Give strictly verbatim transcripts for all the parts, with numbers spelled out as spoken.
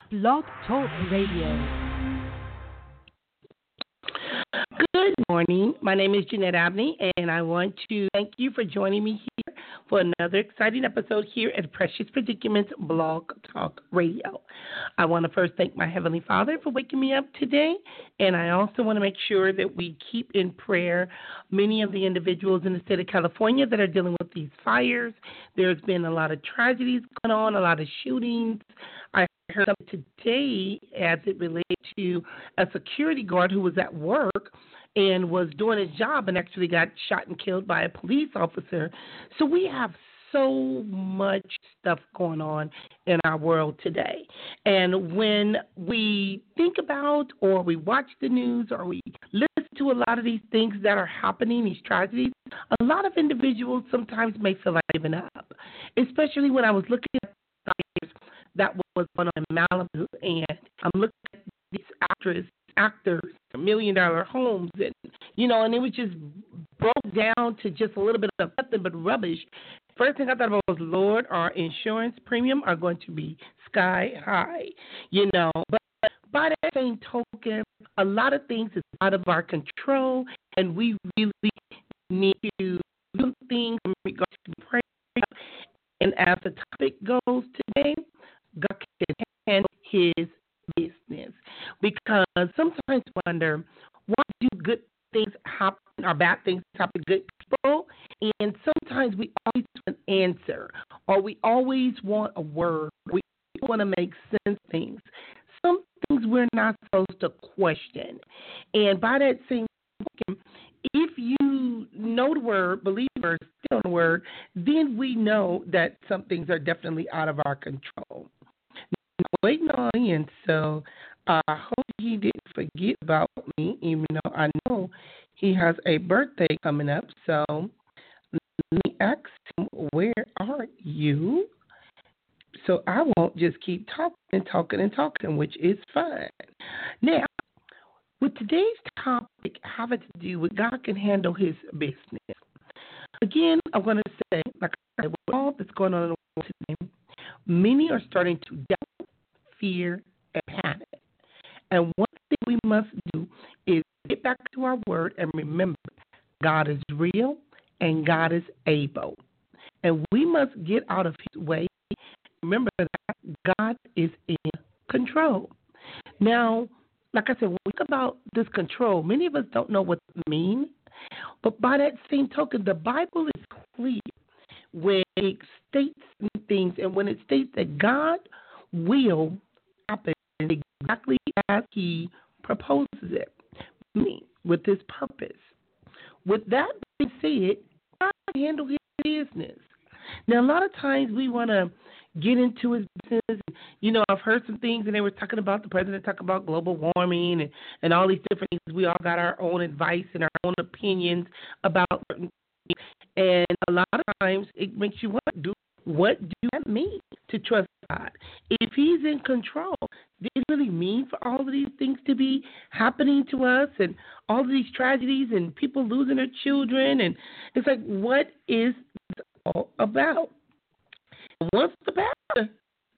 Blog Talk Radio. Good morning. My name is Jeanette Abney, and I want to thank you for joining me here for another exciting episode here at Precious Predicaments Blog Talk Radio. I want to first thank my Heavenly Father for waking me up today, and I also want to make sure that we keep in prayer many of the individuals in the state of California that are dealing with these fires. There's been a lot of tragedies going on, a lot of shootings. I heard something today as it relates to a security guard who was at work and was doing his job and actually got shot and killed by a police officer. So we have so much stuff going on in our world today. And when we think about or we watch the news or we listen to a lot of these things that are happening, these tragedies, a lot of individuals sometimes may feel like giving up, especially when I was looking at that was going on in Malibu, and I'm looking at these actors, actors, million dollar homes, and you know, and it was just broke down to just a little bit of nothing but rubbish. First thing I thought about was, Lord, our insurance premium are going to be sky high, you know. But by that same token, a lot of things is out of our control, and we really need to do things in regards to prayer. And as the topic goes today, God can handle his business. Because sometimes I wonder, why do good things happen or bad things happen to good people? And sometimes we always want an answer, or we always want a word. We want to make sense of things. Some things we're not supposed to question. And by that same token, if you know the word, believe the word, still the word, then we know that some things are definitely out of our control. Waiting on me, and so I hope he didn't forget about me, even though I know he has a birthday coming up. So let me ask him, where are you? So I won't just keep talking and talking and talking, which is fine. Now, with today's topic having to do with God can handle his business. Again, I'm going to say, like I said, with all that's going on in the world today, many are starting to doubt, fear, and panic. And one thing we must do is get back to our word and remember God is real and God is able. And we must get out of his way. Remember that God is in control. Now, like I said, when we talk about this control, many of us don't know what it means. But by that same token, the Bible is clear when it states things and when it states that God will happen exactly as he proposes it, me, with his purpose. With that being said, God can handle his business. Now, a lot of times we want to get into his business. You know, I've heard some things, and they were talking about the president talking about global warming and, and all these different things. We all got our own advice and our own opinions about certain things. And a lot of times it makes you want to do, what do that mean to trust God? If he's in control, did it really mean for all of these things to be happening to us and all of these tragedies and people losing their children? And it's like, what is this all about? Once the pastor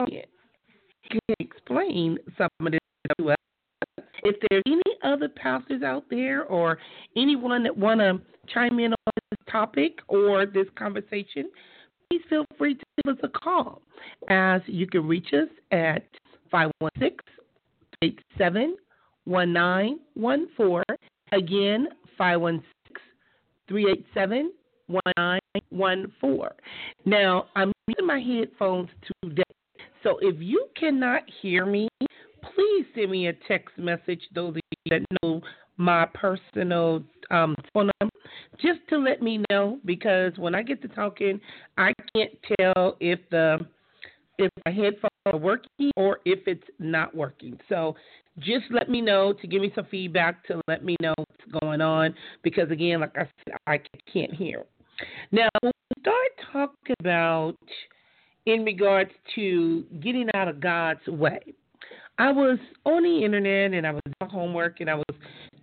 can explain some of this to us, if there's any other pastors out there or anyone that want to chime in on this topic or this conversation, please feel free to give us a call, as you can reach us at five one six, three eight seven, one nine one four. Again, five one six, three eight seven, one nine one four. Now, I'm using my headphones today, so if you cannot hear me, please send me a text message, those of you that know my personal um, phone number, just to let me know, because when I get to talking, I can't tell if the if my headphones are working or if it's not working. So just let me know, to give me some feedback, to let me know what's going on, because again, like I said, I can't hear. Now, when we start talking about in regards to getting out of God's way, I was on the internet and I was doing homework and I was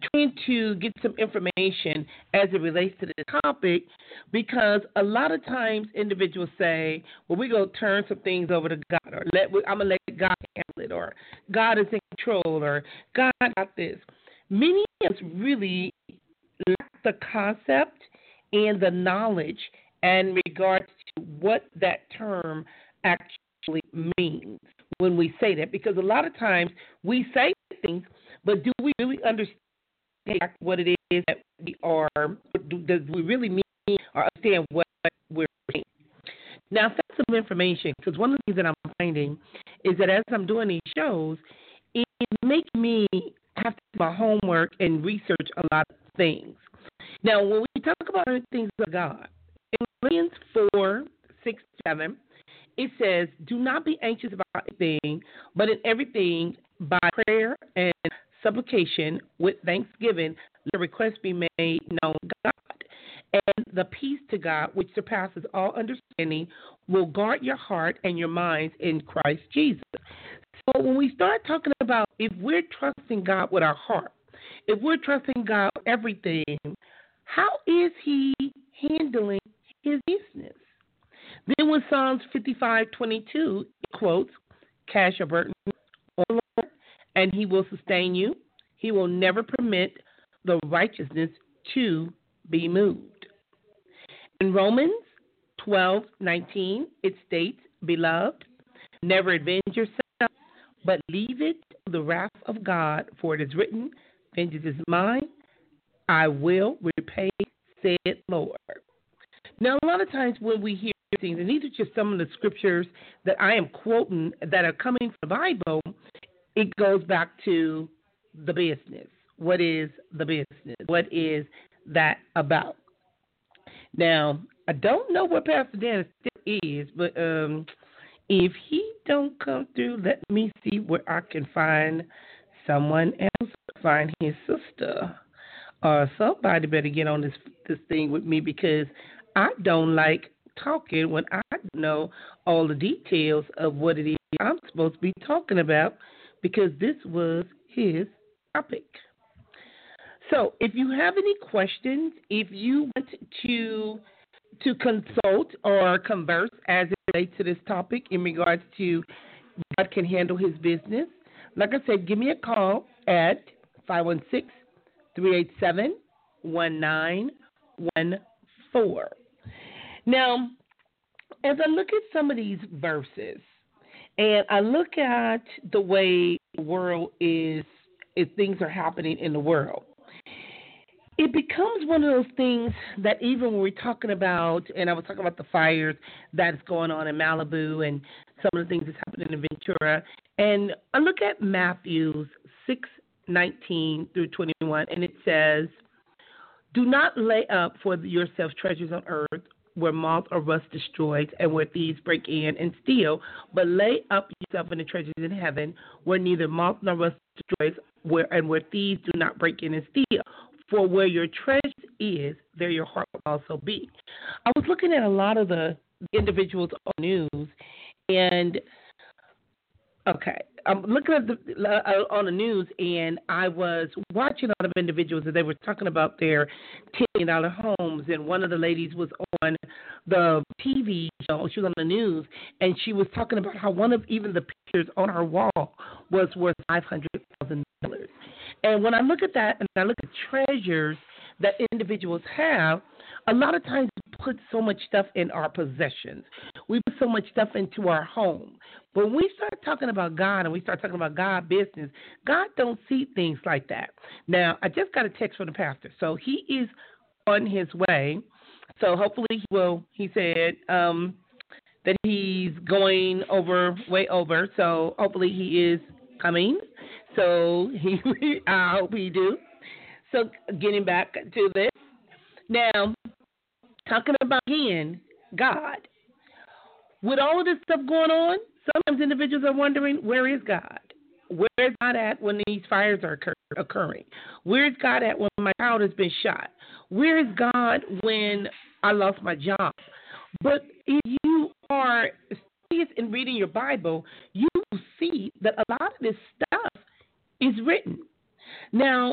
trying to get some information as it relates to the topic because a lot of times individuals say, well, we're going to turn some things over to God, or let, I'm going to let God handle it, or God is in control, or God got this. Many of us really lack the concept and the knowledge in regards to what that term actually means when we say that, because a lot of times we say things, but do we really understand what it is that we are, does we really mean or understand what we're saying? Now, that's some information, because one of the things that I'm finding is that as I'm doing these shows, it makes me have to do my homework and research a lot of things. Now, when we talk about things of God, in Philippians four, six, seven, it says, do not be anxious about anything, but in everything by prayer and supplication with thanksgiving, the request be made known to God. And the peace to God, which surpasses all understanding, will guard your heart and your minds in Christ Jesus. So when we start talking about if we're trusting God with our heart, if we're trusting God with everything, how is he handling his business? Then when Psalms fifty-five twenty-two quotes, cast your burden on the Lord, and he will sustain you. He will never permit the righteousness to be moved. In Romans twelve nineteen, it states, beloved, never avenge yourself, but leave it to the wrath of God, for it is written, vengeance is mine, I will repay, said Lord. Now, a lot of times when we hear things, and these are just some of the scriptures that I am quoting that are coming from the Bible, it goes back to the business. What is the business? What is that about? Now, I don't know what Pastor Dennis is, but um, if he don't come through, let me see where I can find someone else, find his sister. Or somebody better get on this this thing with me, because I don't like talking when I know all the details of what it is I'm supposed to be talking about, because this was his topic. So if you have any questions, if you want to to consult or converse as it relates to this topic in regards to God can handle his business, like I said, give me a call at five one six, three eight seven, one nine one four. Now, as I look at some of these verses, and I look at the way the world is, if things are happening in the world, it becomes one of those things that even when we're talking about, and I was talking about the fires that's going on in Malibu and some of the things that's happening in Ventura, and I look at Matthew six nineteen through twenty-one, and it says, do not lay up for yourselves treasures on earth, where moth or rust destroys and where thieves break in and steal, but lay up yourself in the treasures in heaven, where neither moth nor rust destroys, where and where thieves do not break in and steal. For where your treasure is, there your heart will also be. I was looking at a lot of the individuals on the news, and okay, I'm looking at the uh, on the news, and I was watching a lot of individuals, and they were talking about their ten million dollars homes, and one of the ladies was on the T V show. She was on the news, and she was talking about how one of even the pictures on her wall was worth five hundred thousand dollars. And when I look at that, and I look at treasures that individuals have, a lot of times we put so much stuff in our possessions. We put so much stuff into our home. But when we start talking about God and we start talking about God business, God don't see things like that. Now, I just got a text from the pastor. So he is on his way. So hopefully he will, he said um, that he's going over, way over. So hopefully he is coming. So he, I hope he do. So getting back to this. Now, talking about, again, God. With all of this stuff going on, sometimes individuals are wondering, where is God? Where is God at when these fires are occur- occurring? Where is God at when my child has been shot? Where is God when I lost my job? But if you are serious in reading your Bible, you will see that a lot of this stuff is written. Now,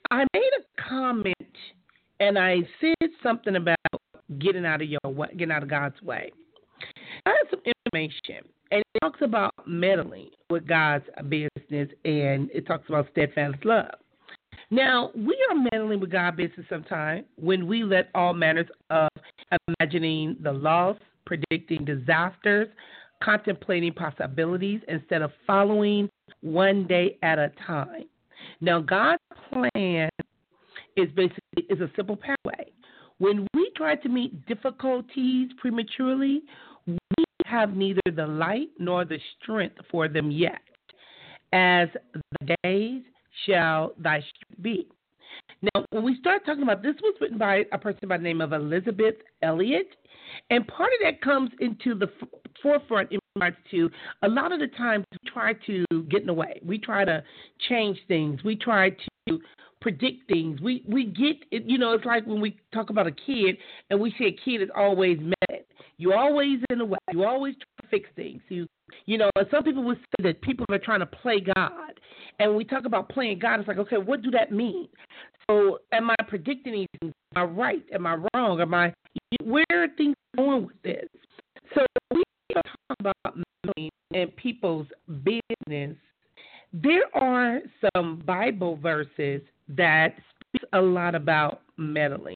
I made a comment and I said something about getting out of your way, getting out of God's way. I have some information, and it talks about meddling with God's business, and it talks about steadfast love. Now, we are meddling with God's business sometimes when we let all manners of imagining the loss, predicting disasters, contemplating possibilities instead of following one day at a time. Now, God's plan is basically is a simple pathway. When we try to meet difficulties prematurely, we have neither the light nor the strength for them yet. As the days shall thy strength be. Now, when we start talking about this, was written by a person by the name of Elizabeth Elliot, and part of that comes into the f- forefront in regards to a lot of the times we try to get in the way. We try to change things. We try to predict things. We we get it. You know, it's like when we talk about a kid and we say a kid is always mad. You're always in the way. You always try to fix things. You you know, and some people would say that people are trying to play God. And when we talk about playing God, it's like, okay, what do that mean? So am I predicting anything? Am I right? Am I wrong? Am I where are things going with this? So we talk about money and people's business. There are some Bible verses that speak a lot about meddling.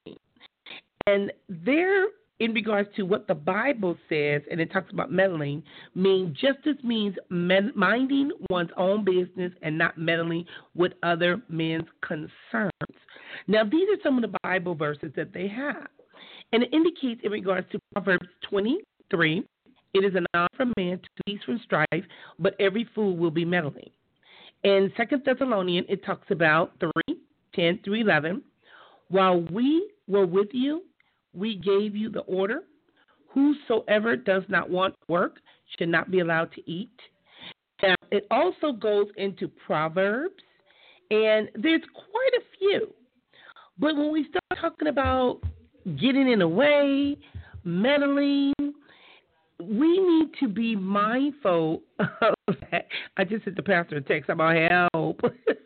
And they're in regards to what the Bible says, and it talks about meddling, mean justice means med- minding one's own business and not meddling with other men's concerns. Now, these are some of the Bible verses that they have. And it indicates in regards to Proverbs twenty-three, it is an honor for man to cease from strife, but every fool will be meddling. In Second Thessalonians, it talks about three, ten through eleven. While we were with you, we gave you the order. Whosoever does not want work should not be allowed to eat. Now, it also goes into Proverbs, and there's quite a few. But when we start talking about getting in the way, meddling, we need to be mindful of that. I just sent the pastor a text about help.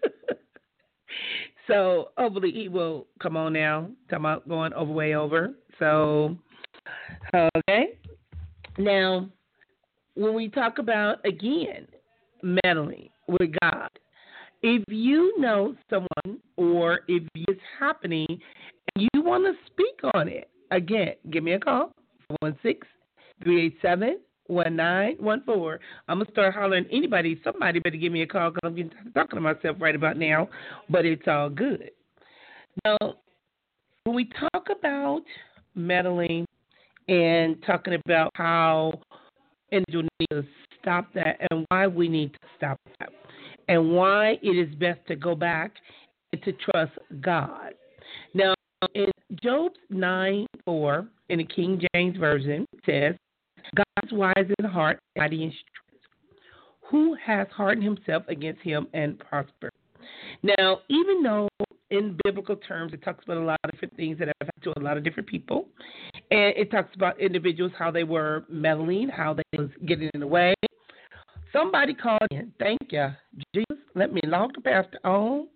So hopefully he will come on now. Talking about going over, way over. So, okay. Now, when we talk about, again, meddling with God, if you know someone or if it's happening and you want to speak on it, again, give me a call, four one six, three eight seven, one nine one four. I'm going to start hollering anybody. Somebody better give me a call because I'm getting talking to myself right about now, but it's all good. Now, when we talk about meddling and talking about how individuals need to stop that and why we need to stop that and why it is best to go back and to trust God. Now, in Job nine four, in the King James Version, it says, God's wise in heart, mighty in strength. Who has hardened himself against him and prospered? Now, even though in biblical terms it talks about a lot of different things that have happened to a lot of different people, and it talks about individuals, how they were meddling, how they was getting in the way. Somebody called in. Thank you, Jesus. Let me log the pastor on.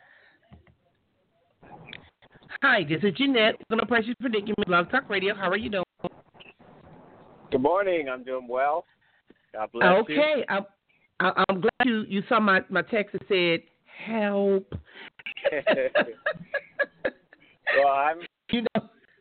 Hi, this is Jeanette. Welcome to Precious Predicament Blog Talk Radio. How are you doing? Good morning. I'm doing well. God bless okay. you. Okay. I'm, I'm glad you, you saw my, my text that said, help. Well, I'm, you know.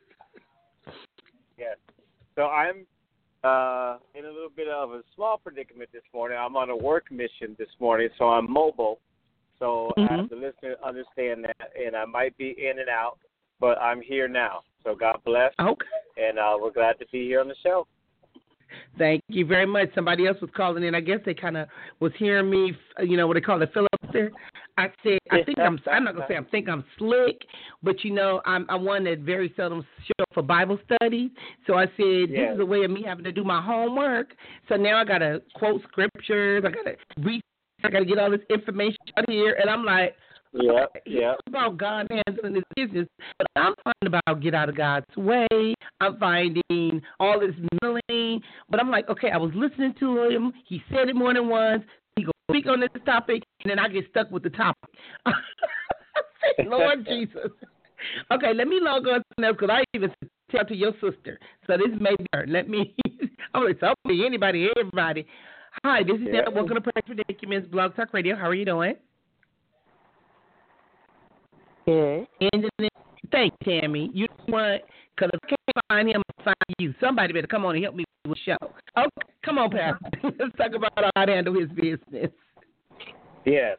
yes. So I'm uh, in a little bit of a small predicament this morning. I'm on a work mission this morning, so I'm mobile. So Mm-hmm. I have the listener understand that, and I might be in and out, but I'm here now. So God bless. Okay. And uh, we're glad to be here on the show. Thank you very much. Somebody else was calling in. I guess they kind of was hearing me, you know, what they call it, filibuster. I said, I think I'm, I'm not going to say I think I'm slick, but, you know, I'm, I'm one that very seldom show up for Bible study. So I said, yes. This is a way of me having to do my homework. So now I got to quote scriptures. I got to read. I got to get all this information out here. And I'm like, yeah, okay, yeah. It's about God handling his business. But I'm finding about get out of God's way. I'm finding all this milling. But I'm like, okay, I was listening to him. He said it more than once. He go speak on this topic, and then I get stuck with the topic. Lord Jesus. Okay, let me log on to because I even tell to your sister. So this may be her. Let me, I'm like, somebody, anybody, everybody. Hi, this is yeah. Nell. Welcome to Press Predicaments Blog Talk Radio. How are you doing? Good. And thank you, Tammy. You want, because if I can't find him, I'll find you. Somebody better come on and help me with the show. Okay, come on, Pastor. Let's talk about how to handle his business. Yes.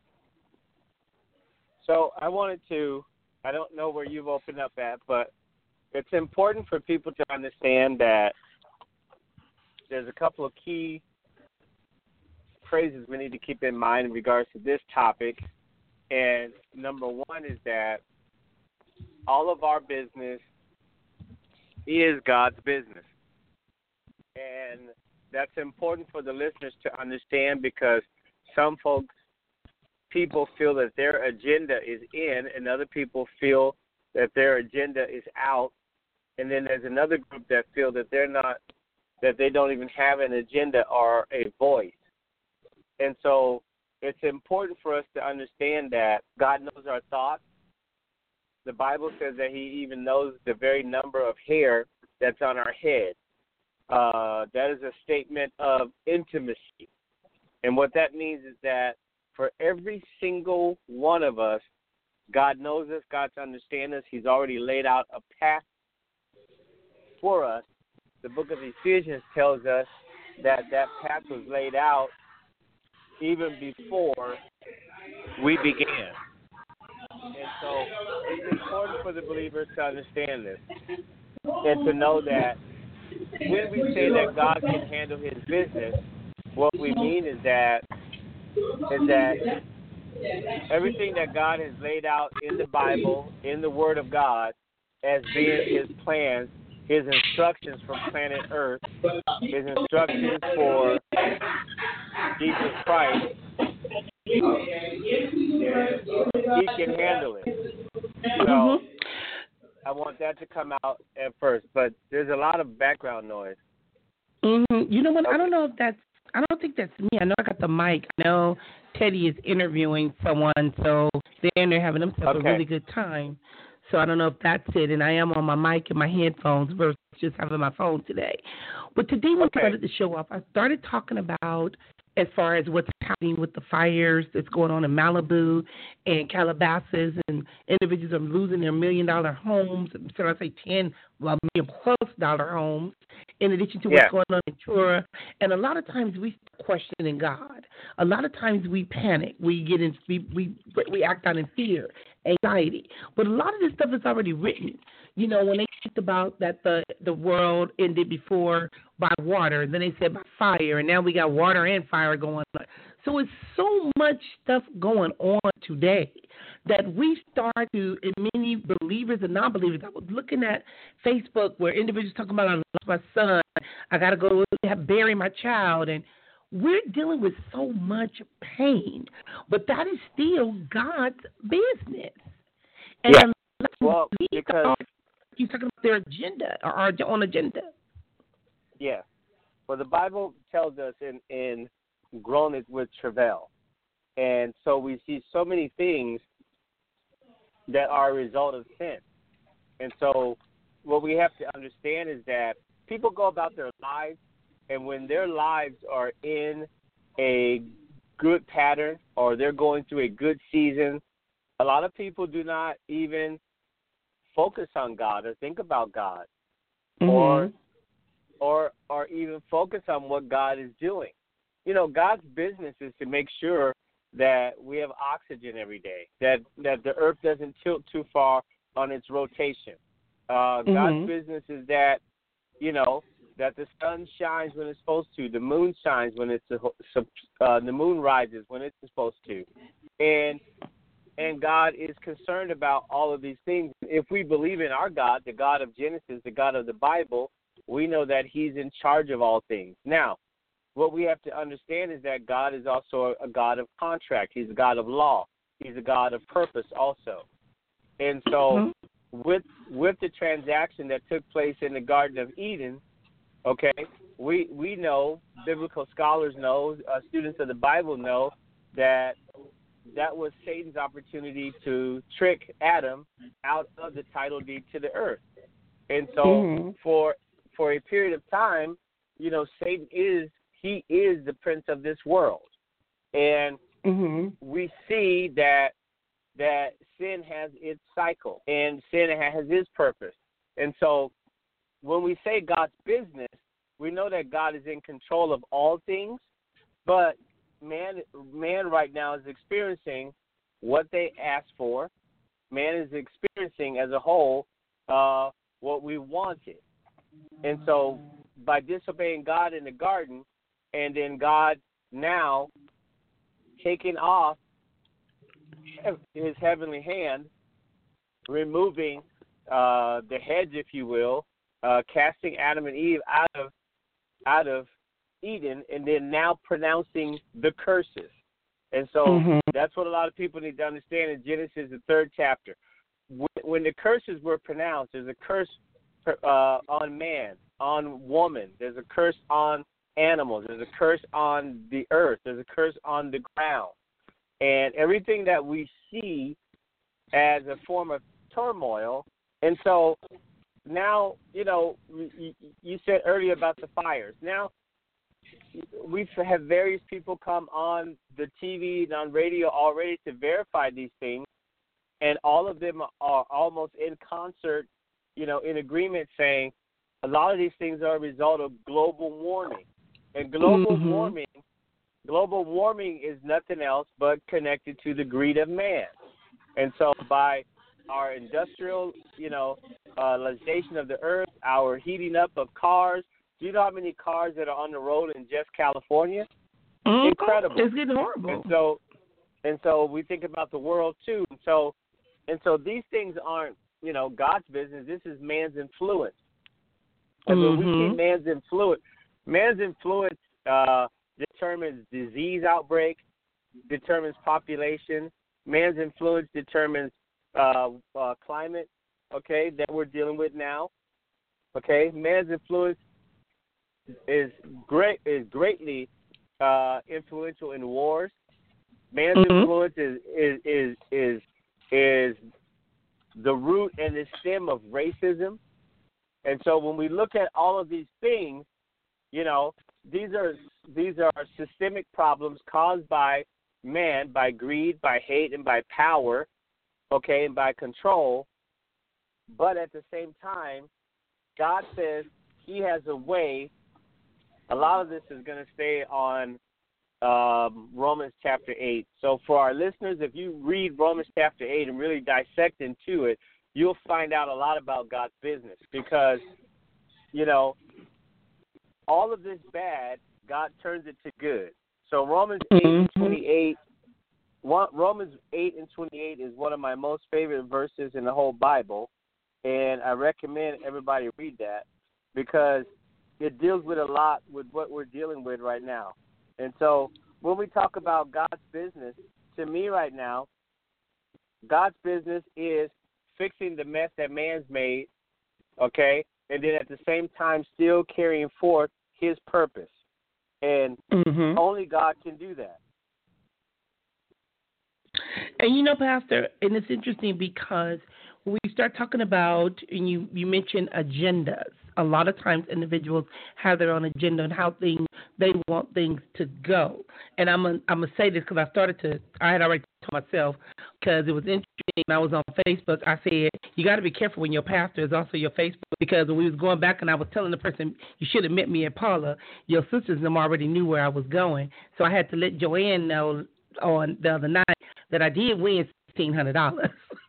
So I wanted to, I don't know where you've opened up at, but it's important for people to understand that there's a couple of key phrases we need to keep in mind in regards to this topic. And number one is that all of our business is God's business. And that's important for the listeners to understand because some folks, people feel that their agenda is in and other people feel that their agenda is out. And then there's another group that feel that they're not, that they don't even have an agenda or a voice. And so it's important for us to understand that God knows our thoughts. The Bible says that he even knows the very number of hair that's on our head. Uh, that is a statement of intimacy. And what that means is that for every single one of us, God knows us, God understands us. He's already laid out a path for us. The book of Ephesians tells us that that path was laid out even before we began. And so it's important for the believers to understand this and to know that when we say that God can handle his business, what we mean is that is that everything that God has laid out in the Bible, in the Word of God, as being his plans, his instructions for planet Earth, his instructions for Jesus Christ, he can handle it. So Mm-hmm. I want that to come out at first, but there's a lot of background noise. Mm-hmm. You know what? Okay. I don't know if that's, I don't think that's me. I know I got the mic. I know Teddy is interviewing someone, so they're in there having themselves Okay. a really good time. So I don't know if that's it. And I am on my mic and my headphones versus just having my phone today. But today when Okay. I started the show off, I started talking about as far as what's happening with the fires that's going on in Malibu and Calabasas, and individuals are losing their million-dollar homes, so I say ten, well, million-plus dollar homes, in addition to what's Yeah. going on in Ventura. And a lot of times we questioning God. A lot of times we panic. We get in, we, we, we act out in fear, anxiety. But a lot of this stuff is already written. You know, when they talked about that the, the world ended before by water, then they said by fire, and now we got water and fire going on. So it's so much stuff going on today that we start to, and many believers and non-believers, I was looking at Facebook where individuals talking about, I lost my son, I got to go have, bury my child, and we're dealing with so much pain, but that is still God's business. And Yeah. unless Well, we because are, you're talking about their agenda or our own agenda. yeah. Well, the Bible tells us in in groaneth with travail, and so we see so many things that are a result of sin. And so what we have to understand is that people go about their lives, and when their lives are in a good pattern or they're going through a good season, a lot of people do not even focus on God or think about God, Mm-hmm. or or or even focus on what God is doing. You know, God's business is to make sure that we have oxygen every day, that, that the earth doesn't tilt too far on its rotation. Uh, Mm-hmm. God's business is that, you know, that the sun shines when it's supposed to, the moon shines when it's uh, the moon rises when it's supposed to, and and God is concerned about all of these things. If we believe in our God, the God of Genesis, the God of the Bible, we know that He's in charge of all things. Now, what we have to understand is that God is also a God of contract. He's a God of law. He's a God of purpose also. And so, mm-hmm. with with the transaction that took place in the Garden of Eden, okay, we we know, biblical scholars know, uh, students of the Bible know that that was Satan's opportunity to trick Adam out of the title deed to the earth. And so mm-hmm. for for a period of time, you know, Satan is, he is the prince of this world. And mm-hmm. we see that that sin has its cycle and sin has its purpose. And so when we say God's business, we know that God is in control of all things, but man man right now is experiencing what they asked for. Man is experiencing as a whole uh, what we wanted. And so by disobeying God in the garden, and then God now taking off his heavenly hand, removing uh, the hedge, if you will, uh, casting Adam and Eve out of out of Eden, and then now pronouncing the curses. And so mm-hmm. that's what a lot of people need to understand in Genesis, the third chapter. When, when the curses were pronounced, there's a curse uh, on man, on woman. There's a curse on animals. There's a curse on the earth. There's a curse on the ground. And everything that we see as a form of turmoil. And so now, you know, you, you said earlier about the fires. Now, we have various people come on the T V and on radio already to verify these things, and all of them are almost in concert, you know, in agreement, saying a lot of these things are a result of global warming. And global mm-hmm. warming, global warming is nothing else but connected to the greed of man. And so by our industrial, you know, uh, legislation of the earth, our heating up of cars. Do you know how many cars that are on the road in just California? Mm-hmm. Incredible. It's getting horrible. And so, and so we think about the world too. And so, and so these things aren't, you know, God's business. This is man's influence. And mm-hmm. when we see man's influence, man's influence uh, determines disease outbreak, determines population. Man's influence determines uh, uh, climate, okay, that we're dealing with now. Okay, man's influence is great is greatly uh, influential in wars. Man's mm-hmm. influence is, is is is is the root and the stem of racism. And so when we look at all of these things, you know, these are these are systemic problems caused by man, by greed, by hate, and by power, okay, and by control. But at the same time, God says he has a way. A lot of this is going to stay on um, Romans chapter eight. So for our listeners, if you read Romans chapter eight and really dissect into it, you'll find out a lot about God's business because, you know, all of this bad, God turns it to good. So Romans eight and twenty-eight, Romans eight and twenty-eight is one of my most favorite verses in the whole Bible, and I recommend everybody read that because it deals with a lot with what we're dealing with right now. And so when we talk about God's business, to me right now, God's business is fixing the mess that man's made, okay, and then at the same time still carrying forth his purpose. And mm-hmm. only God can do that. And you know, Pastor, and it's interesting because when we start talking about, and you, you mentioned agendas, a lot of times individuals have their own agenda and how things, they want things to go. And I'm going I'm to say this because I started to, I had already told myself because it was interesting when I was on Facebook, I said, you got to be careful when your pastor is also your Facebook because when we was going back and I was telling the person, you should have met me at Paula, your sisters and them already knew where I was going. So I had to let Joanne know on the other night that I did win sixteen hundred dollars.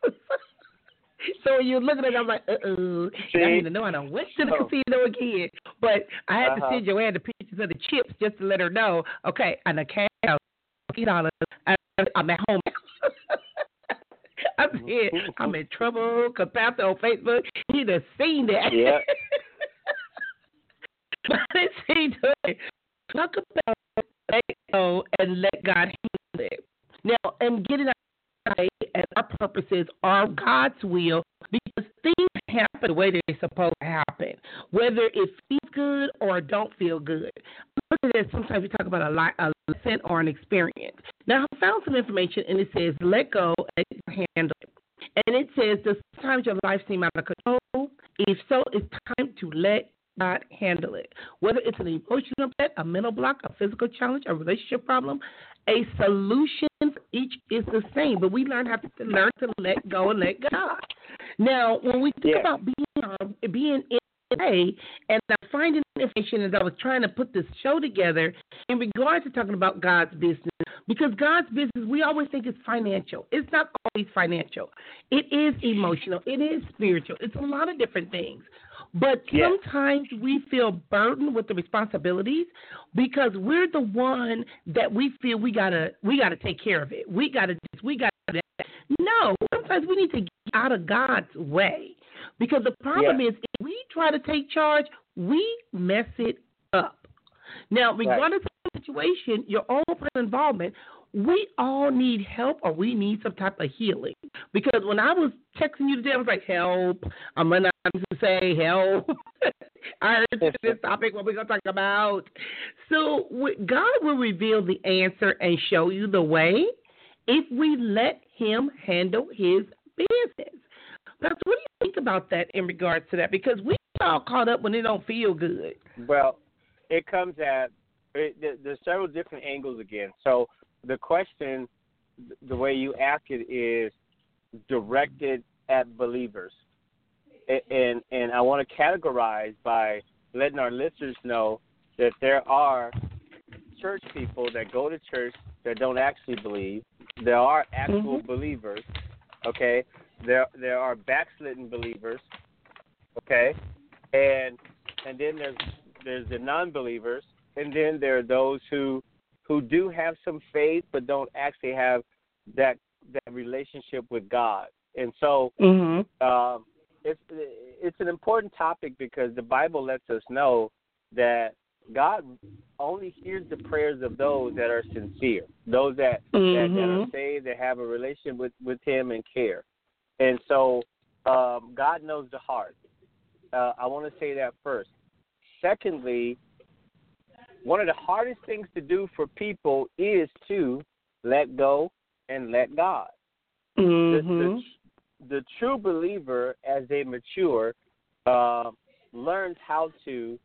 So when you look at it, I'm like, uh-oh. I need to know I done went to the oh. casino again. But I had uh-huh. to send Joanne the pictures of the chips just to let her know, okay, and I cashed out fifty dollars. I'm at home. I said, I'm in trouble because Pastor on Facebook, he'd have seen that. Yeah. But it's he doing. Talk about let go and let God handle it. Now, and getting out and our purposes are God's will because things happen the way they're supposed to happen, whether it feels good or don't feel good. Look at this. Sometimes we talk about a, li- a lesson or an experience. Now, I found some information, and it says, let go and handle it. And it says, does sometimes your life seem out of control? If so, it's time to let God handle it. Whether it's an emotional upset, a mental block, a physical challenge, a relationship problem, a solution for each is the same. But we learn how to learn to let go and let God. Now, when we think Yeah. about being um, being in a, and I'm finding information as I was trying to put this show together in regards to talking about God's business, because God's business, we always think it's financial. It's not always financial. It is emotional. It is spiritual. It's a lot of different things. But Yes. sometimes we feel burdened with the responsibilities because we're the one that we feel we gotta we gotta take care of it. We gotta we gotta do that. No, sometimes we need to get out of God's way. Because the problem Yeah. is, if we try to take charge, we mess it up. Now, regardless right. of the situation, your own personal involvement, we all need help or we need some type of healing. Because when I was texting you today, I was like, help. I'm running out to say help. I heard this topic, what we're going to talk about. So God will reveal the answer and show you the way if we let him handle his business. Pastor, what do you think about that in regards to that? Because we all caught up when it don't feel good. Well, it comes at it, there's several different angles again. So the question, the way you ask it, is directed at believers, and and I want to categorize by letting our listeners know that there are church people that go to church that don't actually believe. There are actual mm-hmm. believers. Okay. There there are backslidden believers, okay, and and then there's there's the non-believers, and then there are those who who do have some faith but don't actually have that that relationship with God. And so mm-hmm. um, it's it's an important topic because the Bible lets us know that God only hears the prayers of those that are sincere, those that mm-hmm. that, that are saved, that have a relationship with, with Him and care. And so um, God knows the heart. Uh, I want to say that first. Secondly, one of the hardest things to do for people is to let go and let God. Mm-hmm. The, the, the true believer, as they mature, uh, learns how to,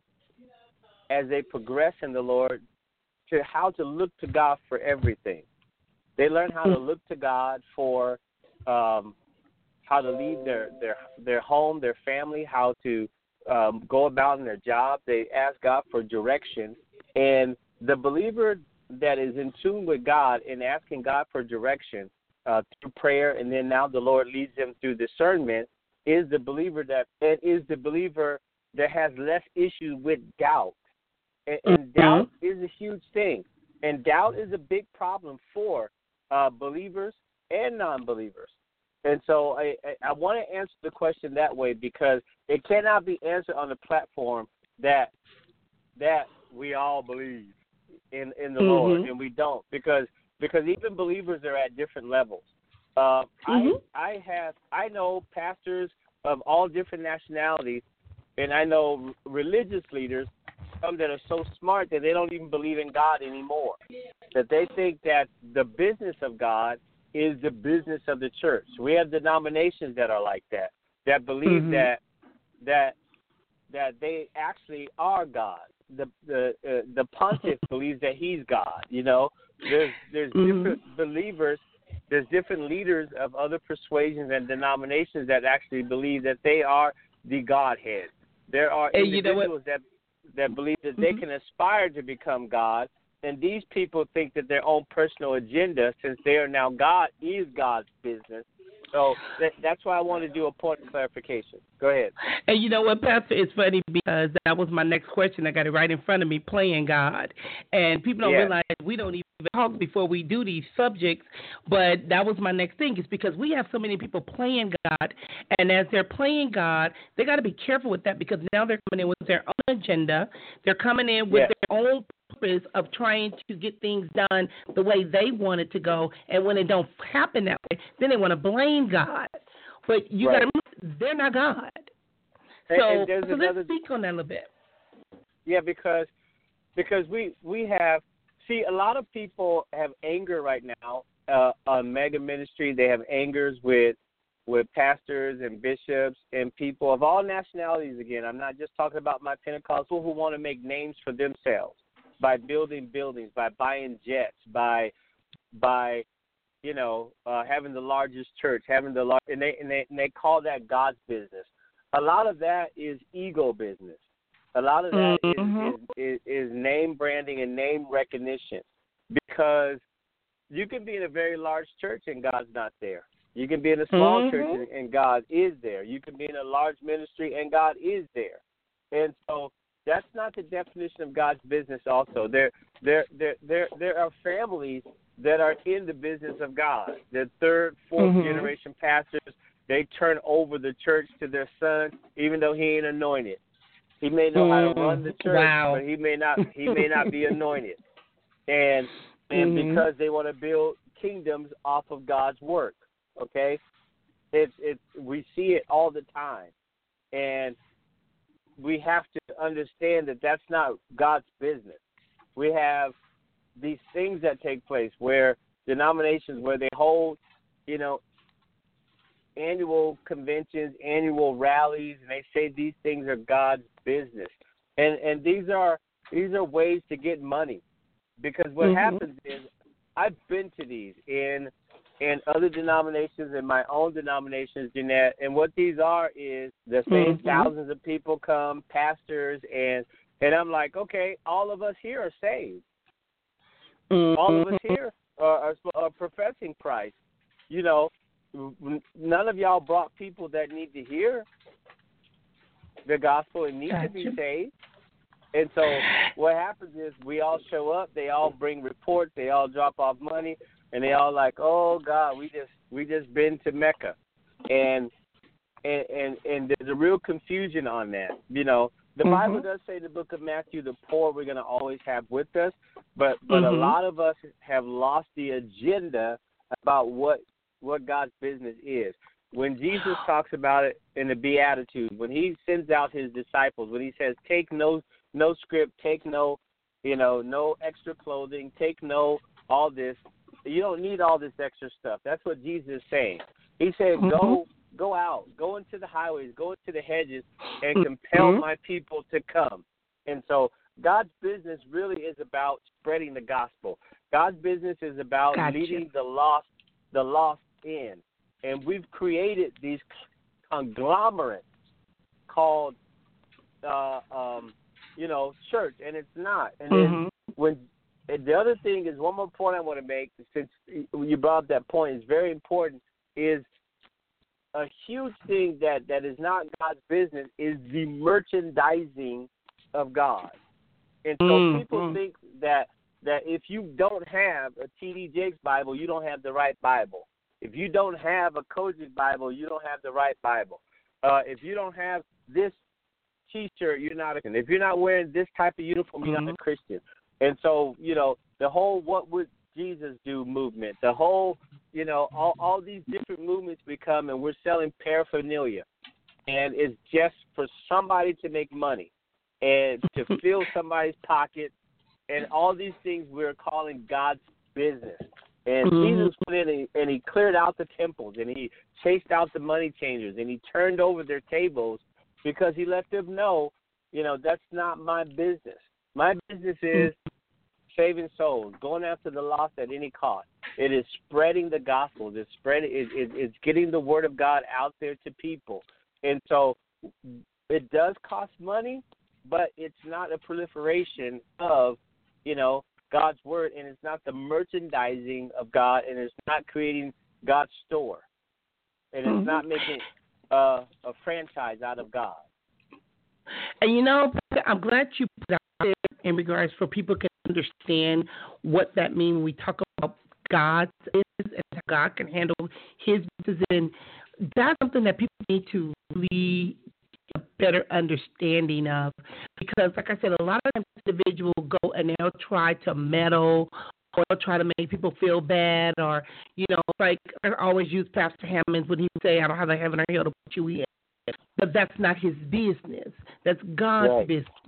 as they progress in the Lord, to how to look to God for everything. They learn how to look to God for um, how to lead their, their their home, their family, how to um, go about in their job. They ask God for direction. And the believer that is in tune with God and asking God for direction uh, through prayer, and then now the Lord leads them through discernment, is the believer that and is the believer that has less issue with doubt. And, and mm-hmm. doubt is a huge thing. And doubt is a big problem for uh, believers and non-believers. And so I, I, I want to answer the question that way because it cannot be answered on the platform that that we all believe in, in the mm-hmm. Lord, and we don't because because even believers are at different levels. Uh, mm-hmm. I I have I know pastors of all different nationalities, and I know religious leaders, some that are so smart that they don't even believe in God anymore, that they think that the business of God is the business of the church. We have denominations that are like that, that believe mm-hmm. that that that they actually are God. The the uh, the pontiff believes that he's God. You know, there's there's mm-hmm. different believers, there's different leaders of other persuasions and denominations that actually believe that they are the Godhead. There are and individuals you know that that believe that mm-hmm. they can aspire to become God. And these people think that their own personal agenda, since they are now God, is God's business. So that, that's why I want to do a point of clarification. Go ahead. And you know what, Pastor? It's funny because that was my next question. I got it right in front of me, playing God. And people don't yeah. realize we don't even talk before we do these subjects. But that was my next thing. It's because we have so many people playing God. And as they're playing God, they got to be careful with that because now they're coming in with their own agenda. They're coming in with yeah. their own purpose of trying to get things done the way they want it to go, and when it don't happen that way, then they want to blame God. But you right. got to remember, they're not God. And, so, and so another, let's speak on that a little bit. Yeah, because because we we have see, a lot of people have anger right now uh, on mega ministry. They have angers with with pastors and bishops and people of all nationalities. Again, I'm not just talking about my Pentecostal who want to make names for themselves by building buildings, by buying jets, by by you know uh, having the largest church, having the lar- and they and they and they call that God's business. A lot of that is ego business. A lot of that mm-hmm. is, is is name branding and name recognition, because you can be in a very large church and God's not there. You can be in a small mm-hmm. church and, and God is there. You can be in a large ministry and God is there. And so that's not the definition of God's business also. There there there there there are families that are in the business of God. The third, fourth mm-hmm. generation pastors, they turn over the church to their son, even though he ain't anointed. He may know mm-hmm. how to run the church, wow. but he may not he may not be anointed. And and mm-hmm. because they want to build kingdoms off of God's work. Okay, it's it's we see it all the time, and we have to understand that that's not God's business. We have these things that take place where denominations where they hold, you know, annual conventions, annual rallies, and they say these things are God's business, and and these are these are ways to get money, because what mm-hmm. happens is I've been to these in. And other denominations and my own denominations, Jeanette, and what these are is the same mm-hmm. thousands of people come, pastors, and and I'm like, okay, all of us here are saved. Mm-hmm. All of us here are, are, are professing Christ. You know, none of y'all brought people that need to hear the gospel and need gotcha. to be saved. And so what happens is we all show up, they all bring reports, they all drop off money. And they all like, oh God, we just we just been to Mecca, and and and, and there's a real confusion on that. You know, the mm-hmm. Bible does say in the book of Matthew, the poor we're going to always have with us, but but mm-hmm. a lot of us have lost the agenda about what what God's business is. When Jesus talks about it in the Beatitudes, when he sends out his disciples, when he says, take no no script, take no you know no extra clothing, take no all this. You don't need all this extra stuff. That's what Jesus is saying. He said, mm-hmm. go go out, go into the highways, go into the hedges, and compel mm-hmm. my people to come. And so God's business really is about spreading the gospel. God's business is about gotcha. leading the lost, the lost in. And we've created these conglomerates called, uh, um, you know, church, and it's not. And mm-hmm. then when And the other thing is, one more point I want to make, since you brought up that point, is very important, is a huge thing that, that is not God's business is the merchandising of God. And so mm, people mm. think that, that if you don't have a T D Jakes Bible, you don't have the right Bible. If you don't have a Kojic Bible, you don't have the right Bible. Uh, if you don't have this T-shirt, you're not a Christian. If you're not wearing this type of uniform, you're mm-hmm. not a Christian. And so, you know, the whole what would Jesus do movement, the whole, you know, all, all these different movements become, and we're selling paraphernalia. And it's just for somebody to make money and to fill somebody's pocket. And all these things we're calling God's business. And mm-hmm. Jesus went in and, and he cleared out the temples, and he chased out the money changers, and he turned over their tables because he let them know, you know, that's not my business. My business is saving souls, going after the lost at any cost. It is spreading the gospel. It's spreading. It, it, it's getting the word of God out there to people. And so it does cost money, but it's not a proliferation of, you know, God's word, and it's not the merchandising of God, and it's not creating God's store, and it's mm-hmm. not making uh, a franchise out of God. And you know, I'm glad you put out there in regards for people can understand what that means when we talk about God's business and how God can handle his business. And that's something that people need to really get a better understanding of. Because, like I said, a lot of times individuals go and they'll try to meddle or they'll try to make people feel bad, or, you know, like I always use Pastor Hammond when he would say, I don't have a heaven or hell to put you in. But that's not his business. That's God's right. business.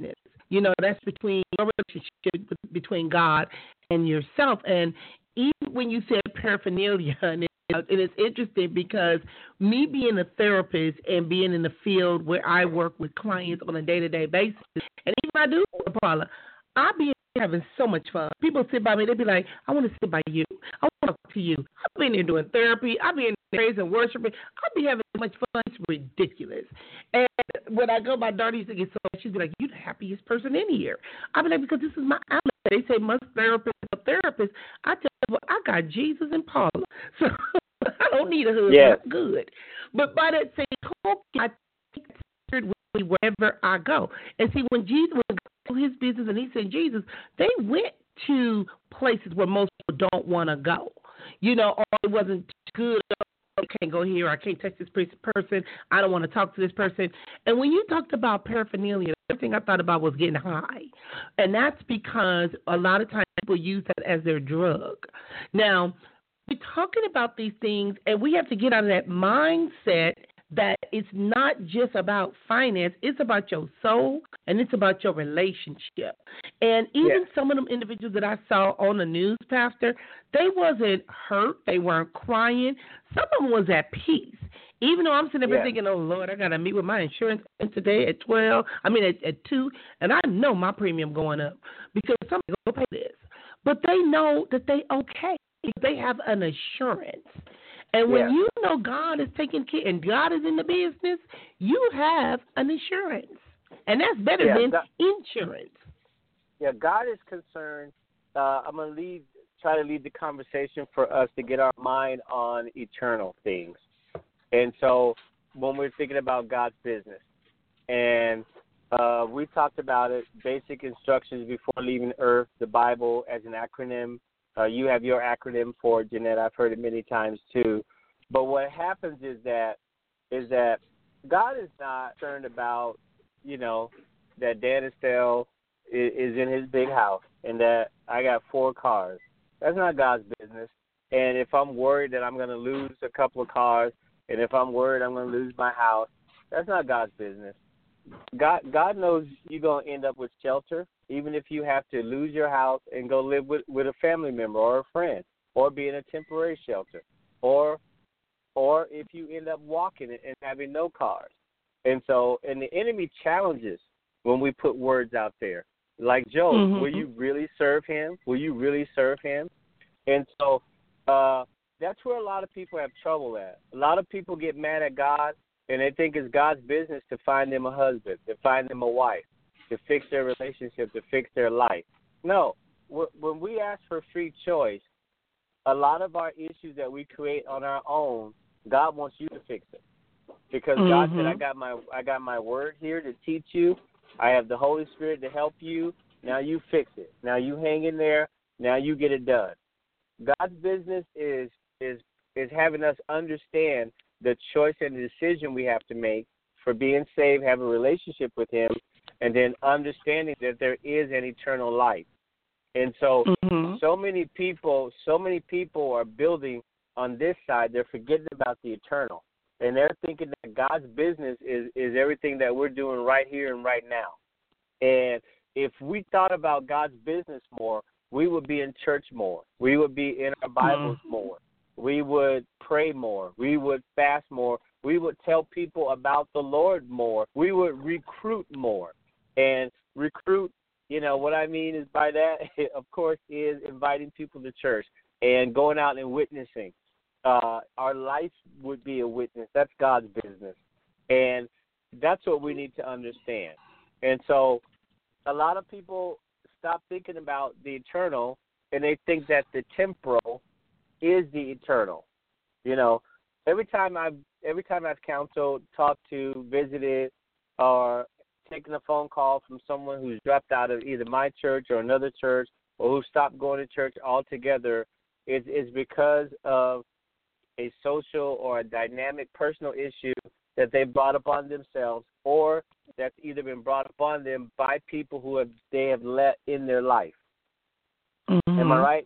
You know, that's between your relationship between God and yourself. And even when you said paraphernalia, and and it's interesting because me being a therapist and being in the field where I work with clients on a day-to-day basis, and even I do, Paula, I be having so much fun. People sit by me, they be like, I want to sit by you. I want to talk to you. I've been there doing therapy. I've been there praising and worshiping. I be having so much fun. It's ridiculous. And when I go, my daughter used to get so much. She'd be like, you the happiest person in here. I be like, because this is my outlet. They say most therapists are therapists. I tell you, well, I got Jesus and Paula. So I don't need a husband. Yes. I'm good. But by that same token, I take it with me wherever I go. And see, when Jesus, when God did his business and he sent Jesus, they went to places where most people don't want to go. You know, or it wasn't good. I can't go here. I can't touch this person. I don't want to talk to this person. And when you talked about paraphernalia, the thing I thought about was getting high. And that's because a lot of times people use that as their drug. Now, we're talking about these things, and we have to get out of that mindset that it's not just about finance. It's about your soul, and it's about your relationship. And even Yeah. some of them individuals that I saw on the news, Pastor, they wasn't hurt. They weren't crying. Some of them was at peace. Even though I'm sitting there Yeah. thinking, oh, Lord, I got to meet with my insurance today at twelve, I mean at, at two, and I know my premium going up because somebody's going to pay this. But they know that they okay. They have an assurance. And when Yeah. you know God is taking care and God is in the business, you have an assurance. And that's better Yeah, than God, insurance. Yeah, God is concerned. Uh, I'm going to lead, try to lead the conversation for us to get our mind on eternal things. And so when we're thinking about God's business, and uh, we talked about it, basic instructions before leaving Earth, the Bible as an acronym. Uh, you have your acronym for it, Jeanette. I've heard it many times too. But what happens is that is that God is not concerned about, you know, that Dan Estelle is, is in his big house and that I got four cars. That's not God's business. And if I'm worried that I'm going to lose a couple of cars, and if I'm worried I'm going to lose my house, that's not God's business. God God knows you're going to end up with shelter, even if you have to lose your house and go live with, with a family member or a friend, or be in a temporary shelter, or or if you end up walking and having no cars. And so, and the enemy challenges when we put words out there. Like Job, Mm-hmm. will you really serve him? Will you really serve him? And so uh, that's where a lot of people have trouble at. A lot of people get mad at God, and they think it's God's business to find them a husband, to find them a wife, to fix their relationship, to fix their life. No, when we ask for free choice, a lot of our issues that we create on our own, God wants you to fix it. Because mm-hmm. God said, I got my I got my word here to teach you. I have the Holy Spirit to help you. Now you fix it. Now you hang in there. Now you get it done. God's business is is is having us understand the choice and the decision we have to make for being saved, have a relationship with him, and then understanding that there is an eternal life. And so mm-hmm. so many people so many people are building on this side, they're forgetting about the eternal. And they're thinking that God's business is, is everything that we're doing right here and right now. And if we thought about God's business more, we would be in church more. We would be in our Bibles mm-hmm. more. We would pray more. We would fast more. We would tell people about the Lord more. We would recruit more. And recruit, you know, what I mean is by that, of course, is inviting people to church and going out and witnessing. Uh, our life would be a witness. That's God's business. And that's what we need to understand. And so a lot of people stop thinking about the eternal, and they think that the temporal is the eternal. You know, every time I've every time I've counseled, talked to, visited, or taken a phone call from someone who's dropped out of either my church or another church, or who stopped going to church altogether, is is because of a social or a dynamic personal issue that they brought upon themselves, or that's either been brought upon them by people who have they have let in their life. Mm-hmm. Am I right?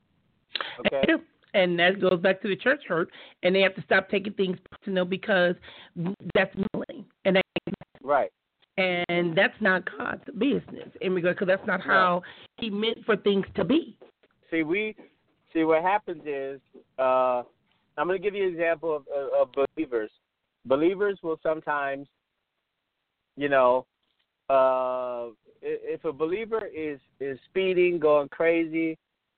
Okay. And that goes back to the church hurt, and they have to stop taking things personal because that's milling. And that, right. And that's not God's business, in regard, because that's not how He meant for things to be. See, we see what happens is, uh, I'm going to give you an example of, of, of believers. Believers will sometimes, you know, uh, if a believer is, is speeding, going crazy,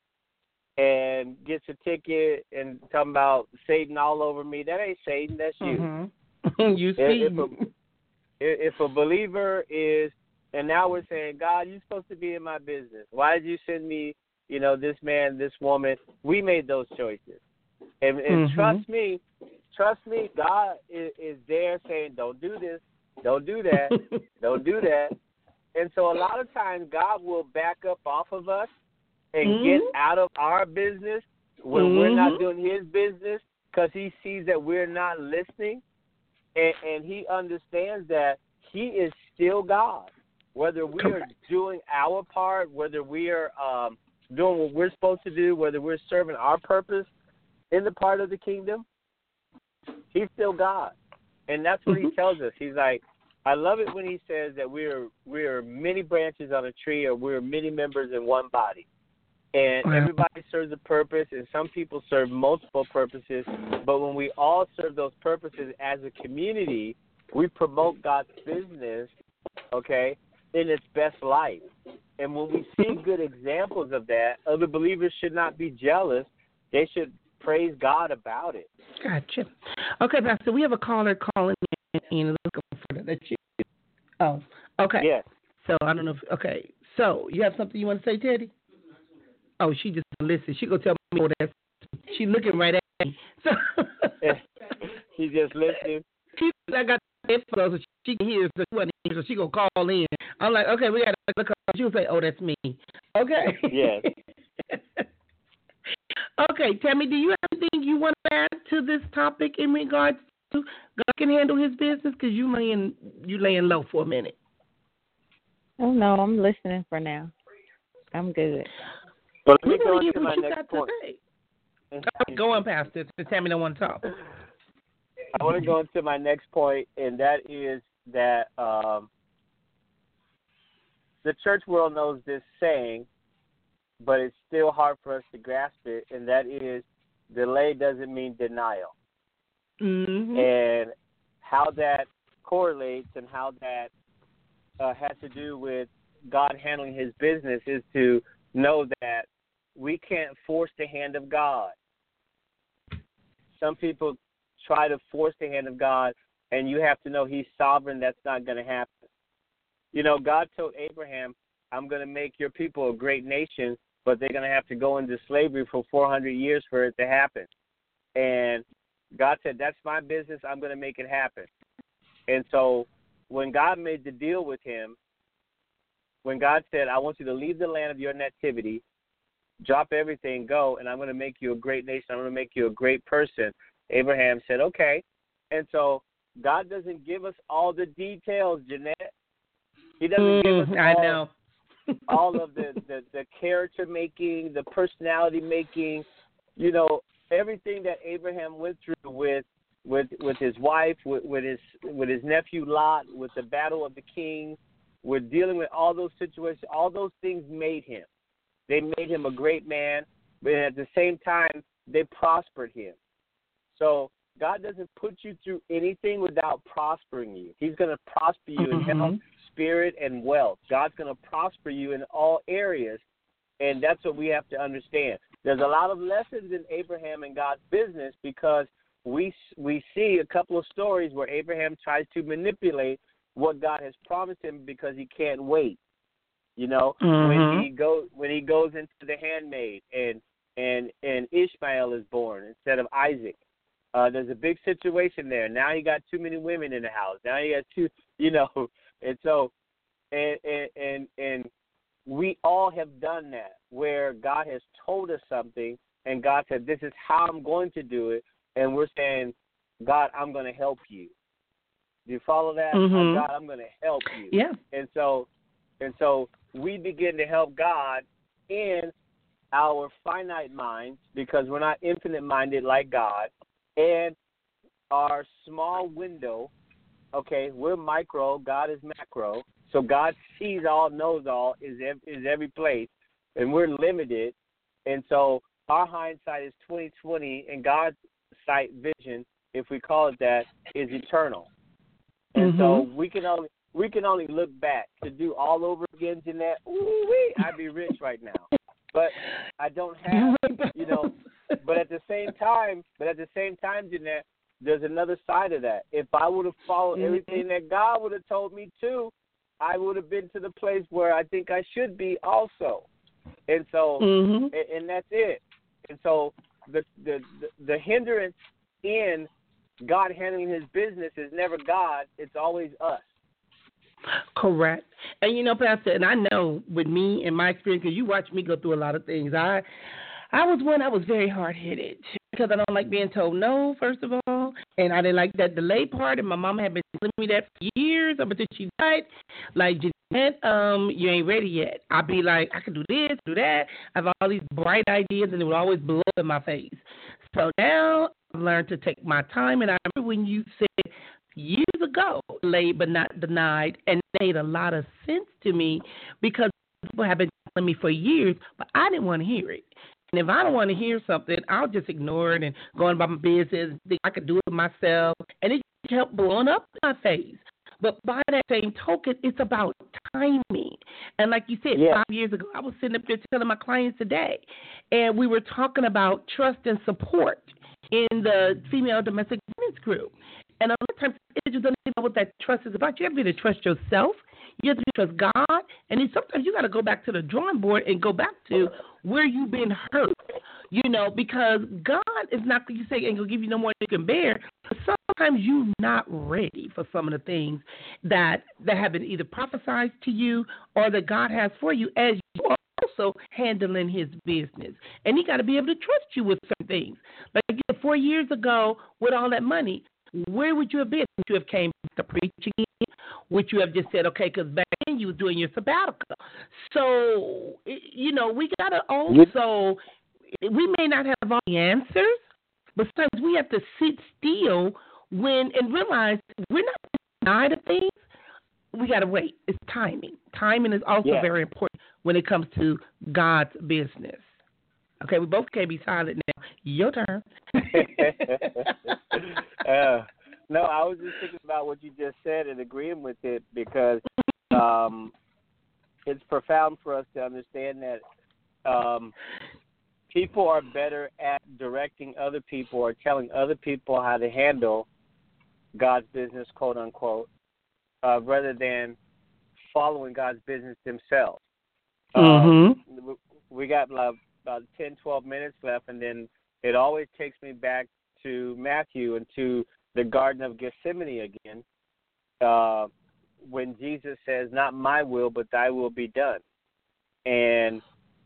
and gets a ticket and talking about Satan all over me, that ain't Satan, that's you. Mm-hmm. you see. If, if, a, if a believer is, and now we're saying, God, you're supposed to be in my business. Why did you send me, you know, this man, this woman? We made those choices. And, and mm-hmm. trust me, trust me, God is, is there saying, don't do this, don't do that, don't do that. And so a lot of times God will back up off of us and mm-hmm. get out of our business when mm-hmm. we're not doing His business, because He sees that we're not listening, and, and He understands that He is still God. Whether we Correct. are doing our part, whether we are um, doing what we're supposed to do, whether we're serving our purpose in the part of the kingdom, He's still God. And that's what mm-hmm. He tells us. He's like, I love it when He says that we're we're many branches on a tree, or we're many members in one body. And everybody serves a purpose, and some people serve multiple purposes. But when we all serve those purposes as a community, we promote God's business, okay, in its best light. And when we see good examples of that, other believers should not be jealous. They should praise God about it. Gotcha. Okay, Pastor, we have a caller calling in. Looking for that. You. Oh, okay. Yes. So I don't know. If, okay. So you have something you want to say, Teddy? Oh, she just listens. She gonna tell me what that's. She looking right at me. So she just listening. She, I got the headphones, so she can hear. So she wasn't here, so she gonna call in. I'm like, okay, we got to call. She'll say, oh, that's me. Okay. Yes. Okay, Tammy, do you have anything you want to add to this topic in regards to God can handle His business? Because you laying you laying low for a minute. Oh no, I'm listening for now. I'm good. Well, let me go on to my next point. Go on, Pastor. Tammy don't want to talk. I want to go into my next point, and that is that um, the church world knows this saying, but it's still hard for us to grasp it, and that is delay doesn't mean denial. Mm-hmm. And how that correlates and how that uh, has to do with God handling His business is to know that we can't force the hand of God. Some people try to force the hand of God, and you have to know He's sovereign. That's not going to happen. You know, God told Abraham, I'm going to make your people a great nation, but they're going to have to go into slavery for four hundred years for it to happen. And God said, that's my business. I'm going to make it happen. And so when God made the deal with him, when God said, I want you to leave the land of your nativity, drop everything, go, and I'm going to make you a great nation. I'm going to make you a great person. Abraham said, okay. And so God doesn't give us all the details, Jeanette. He doesn't mm, give us all, I know. all of the, the, the character making, the personality making, you know, everything that Abraham went through with with with his wife, with, with his with his nephew Lot, with the battle of the kings, with dealing with all those situations. All those things made him. They made him a great man, but at the same time, they prospered him. So God doesn't put you through anything without prospering you. He's going to prosper you mm-hmm. in health, spirit, and wealth. God's going to prosper you in all areas, and that's what we have to understand. There's a lot of lessons in Abraham and God's business because we we see a couple of stories where Abraham tries to manipulate what God has promised him because he can't wait. You know, mm-hmm. when he goes when he goes into the handmaid and and and Ishmael is born instead of Isaac. Uh, there's a big situation there. Now you got too many women in the house. Now you got two, you know, and so and and and, and we all have done that where God has told us something and God said, this is how I'm going to do it. And we're saying, God, I'm going to help you. Do you follow that? Mm-hmm. God, I'm going to help you. Yeah. And so, and so we begin to help God in our finite minds because we're not infinite minded like God, and our small window okay, we're micro, God is macro. So God sees all, knows all, is ev- is every place, and we're limited. And so our hindsight is twenty twenty, and God's sight vision, if we call it that, is eternal. And mm-hmm. so we can only we can only look back. To do all over again, Jeanette, ooh-wee, I'd be rich right now. But I don't have, you know. But at the same time, but at the same time, Jeanette, there's another side of that. If I would have followed mm-hmm. everything that God would have told me to, I would have been to the place where I think I should be also. And so, mm-hmm. and, and that's it. And so the, the the the hindrance in God handling his business is never God. It's always us. Correct. And, you know, Pastor, and I know with me and my experience, because you watch me go through a lot of things, I I was one, I was very hard-headed because I don't like being told no, first of all, and I didn't like that delay part, and my mom had been telling me that for years up until she died. Like, Jeanette, um, you ain't ready yet. I'd be like, I can do this, do that. I have all these bright ideas, and it would always blow up in my face. So now I've learned to take my time, and I remember when you said years ago, delayed but not denied, and it made a lot of sense to me because people have been telling me for years, but I didn't want to hear it. And if I don't want to hear something, I'll just ignore it and go on about my business, think I could do it myself, and it just kept blowing up in my face. But by that same token, it's about timing. And like you said, yeah. five years ago, I was sitting up there telling my clients today, and we were talking about trust and support in the female domestic violence group. And a lot of times, individuals don't even know what that trust is about. You have to trust yourself. You have to trust God. And then sometimes you got to go back to the drawing board and go back to where you've been hurt, you know, because God is not going to say ain't going to give you no more than you can bear. But sometimes you're not ready for some of the things that, that have been either prophesied to you or that God has for you as you are also handling his business. And he got to be able to trust you with some things. Like four years ago with all that money, where would you have been? Would you have came to preach again? Would you have just said, okay, because back then you were doing your sabbatical? So, you know, we got to also, we may not have all the answers, but sometimes we have to sit still when and realize we're not denied of things. We got to wait. It's timing. Timing is also yeah. very important when it comes to God's business. Okay, we both can't be silent now. Your turn. uh, no, I was just thinking about what you just said and agreeing with it because um, it's profound for us to understand that um, people are better at directing other people or telling other people how to handle God's business, quote unquote, uh, rather than following God's business themselves. Mm-hmm. Um, we got love. About ten, twelve minutes left, and then it always takes me back to Matthew and to the Garden of Gethsemane again, uh, when Jesus says, not my will, but thy will be done. And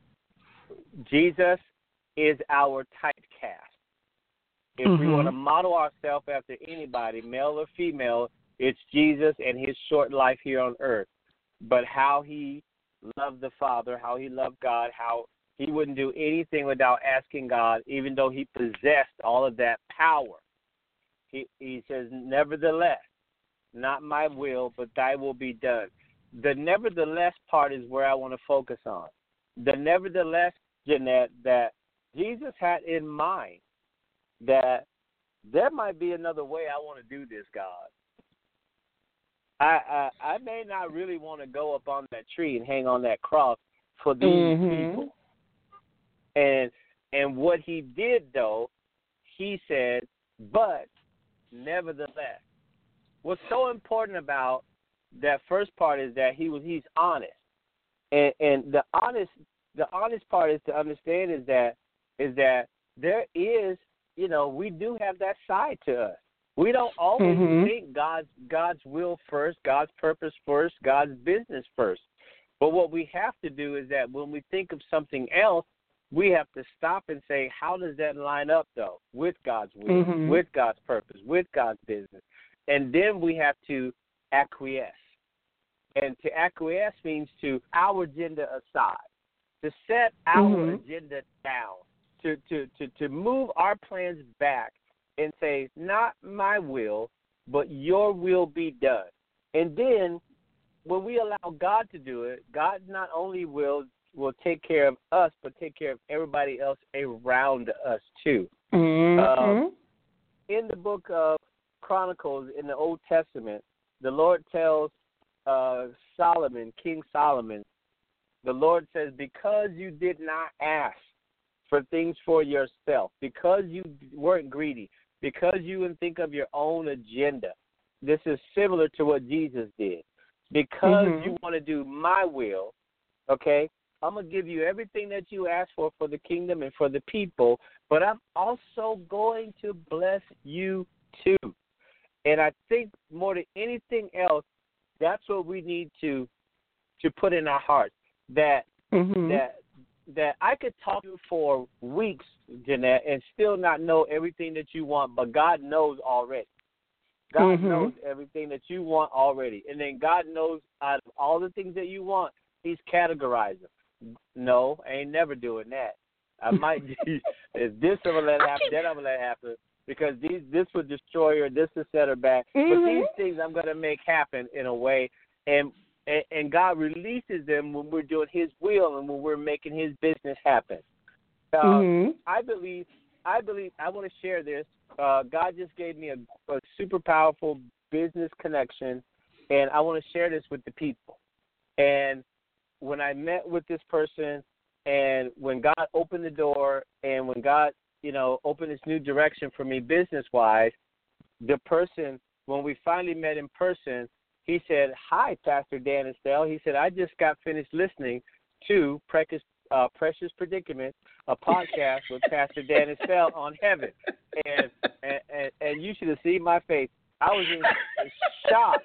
Jesus is our typecast. If mm-hmm. we want to model ourselves after anybody, male or female, it's Jesus and his short life here on earth. But how he loved the Father, how he loved God, how he wouldn't do anything without asking God, even though he possessed all of that power. He, he says, nevertheless, not my will, but thy will be done. The nevertheless part is where I want to focus on. The nevertheless, Jeanette, that Jesus had in mind that there might be another way I want to do this, God. I, I, I may not really want to go up on that tree and hang on that cross for these mm-hmm. people. And and what he did, though, he said, but nevertheless. What's so important about that first part is that he was he's honest. And and the honest the honest part is to understand is that is that there is, you know, we do have that side to us. We don't always mm-hmm. think God's God's will first, God's purpose first, God's business first. But what we have to do is that when we think of something else, we have to stop and say, how does that line up, though, with God's will, mm-hmm. with God's purpose, with God's business? And then we have to acquiesce. And to acquiesce means to our agenda aside, to set our mm-hmm. agenda down, to, to, to, to move our plans back and say, not my will, but your will be done. And then when we allow God to do it, God not only will will take care of us, but take care of everybody else around us too. Mm-hmm. Um, in the book of Chronicles in the Old Testament, the Lord tells uh, Solomon, King Solomon, the Lord says, because you did not ask for things for yourself, because you weren't greedy, because you didn't think of your own agenda. This is similar to what Jesus did. Because mm-hmm. you want to do my will, okay, I'm going to give you everything that you asked for for the kingdom and for the people, but I'm also going to bless you too. And I think more than anything else, that's what we need to to put in our hearts, that mm-hmm. that that I could talk to you for weeks, Jeanette, and still not know everything that you want, but God knows already. God mm-hmm. knows everything that you want already. And then God knows out of all the things that you want, he's categorized them. No, I ain't never doing that. I might do if this I'm going to let happen, that I'm going to let happen, because these, this would destroy her, this would set her back. Mm-hmm. But these things I'm going to make happen in a way, and, and and God releases them when we're doing his will and when we're making his business happen. Uh, mm-hmm. I believe, I believe, I want to share this. Uh, God just gave me a, a super powerful business connection, and I want to share this with the people. And when I met with this person, and when God opened the door, and when God, you know, opened this new direction for me business-wise, the person, when we finally met in person, he said, "Hi, Pastor Dan Estelle." He said, "I just got finished listening to Precious, uh, Precious Predicament, a podcast with Pastor Dan Estelle on heaven. And, and, and, and you should have seen my face. I was in shock.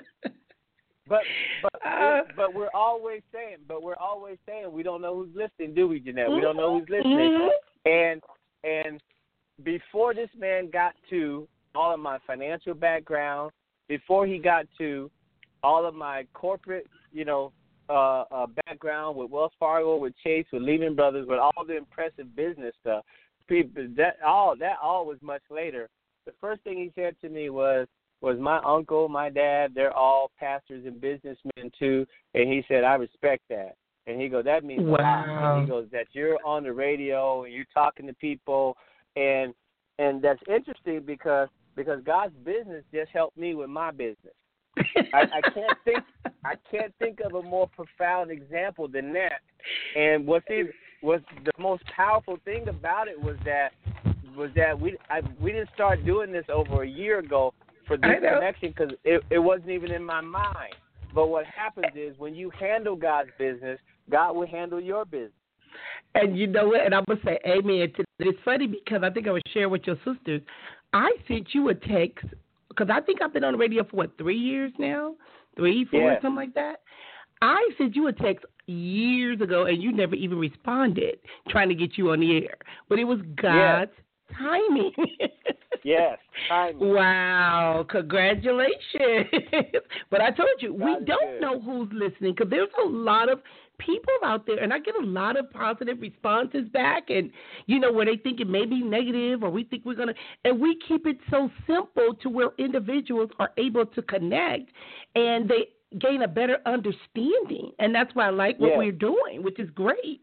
But but Uh, but we're always saying, but we're always saying we don't know who's listening, do we, Jeanette? We don't know who's listening. And and before this man got to all of my financial background, before he got to all of my corporate, you know, uh, uh, background with Wells Fargo, with Chase, with Lehman Brothers, with all the impressive business stuff, people, that all that all was much later. The first thing he said to me was, was my uncle, my dad, they're all pastors and businessmen too. And he said, I respect that. And he goes, that means wow. a lot. And he goes, that you're on the radio and you're talking to people. And and that's interesting because because God's business just helped me with my business. I, I can't think I can't think of a more profound example than that. And what's even, what's the most powerful thing about it was that was that we I, we didn't start doing this over a year ago for this connection because it, it wasn't even in my mind. But what happens is when you handle God's business, God will handle your business. And you know what? And I'm going to say amen to that. It's funny because I think I was sharing with your sisters. I sent you a text because I think I've been on the radio for, what, three years now? Three, four, yeah. something like that? I sent you a text years ago, and you never even responded trying to get you on the air. But it was God's yes. timing. Yes, timing. Wow, congratulations. But I told you, God we don't good. know who's listening because there's a lot of people out there, and I get a lot of positive responses back, and, you know, where they think it may be negative or we think we're going to, and we keep it so simple to where individuals are able to connect, and they gain a better understanding, and that's why I like what yeah. we're doing, which is great.